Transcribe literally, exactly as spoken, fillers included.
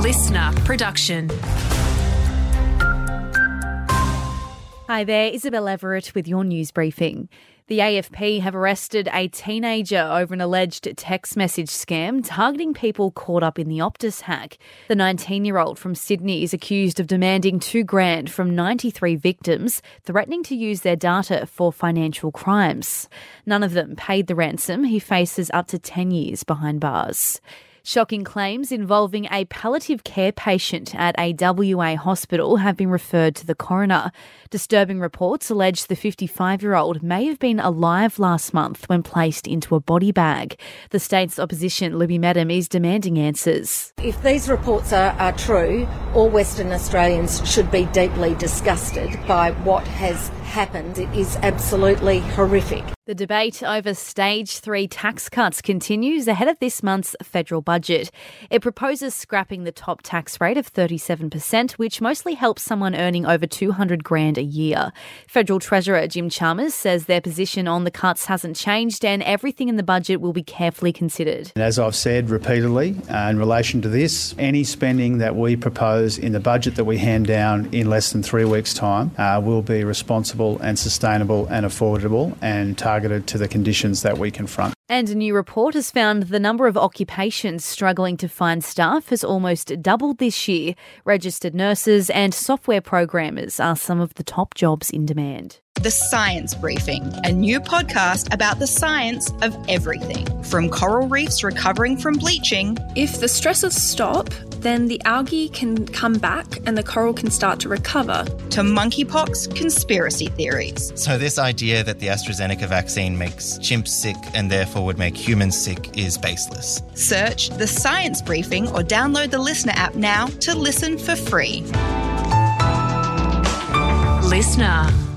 listener production. Hi there, Isabel Everett with your news briefing. The A F P have arrested a teenager over an alleged text message scam targeting people caught up in the Optus hack. The nineteen-year-old from Sydney is accused of demanding two grand from ninety-three victims, threatening to use their data for financial crimes. None of them paid the ransom. He faces up to ten years behind bars. Shocking claims involving a palliative care patient at a W A hospital have been referred to the coroner. Disturbing reports allege the fifty-five-year-old may have been alive last month when placed into a body bag. The state's opposition, Libby Madam, is demanding answers. If these reports are, are true, all Western Australians should be deeply disgusted by what has happened. It is absolutely horrific. The debate over stage three tax cuts continues ahead of this month's federal budget. It proposes scrapping the top tax rate of thirty-seven percent, which mostly helps someone earning over two hundred grand a year. Federal Treasurer Jim Chalmers says their position on the cuts hasn't changed and everything in the budget will be carefully considered. As I've said repeatedly uh, in relation to this, any spending that we propose in the budget that we hand down in less than three weeks' time uh, will be responsible and sustainable and affordable and targeted to the conditions that we confront. And a new report has found the number of occupations struggling to find staff has almost doubled this year. Registered nurses and software programmers are some of the top jobs in demand. The Science Briefing, a new podcast about the science of everything, from coral reefs recovering from bleaching. If the stresses stop, then the algae can come back and the coral can start to recover. To monkeypox conspiracy theories. So this idea that the AstraZeneca vaccine makes chimps sick and therefore would make humans sick is baseless. Search The Science Briefing or download the Listener app now to listen for free. Listener.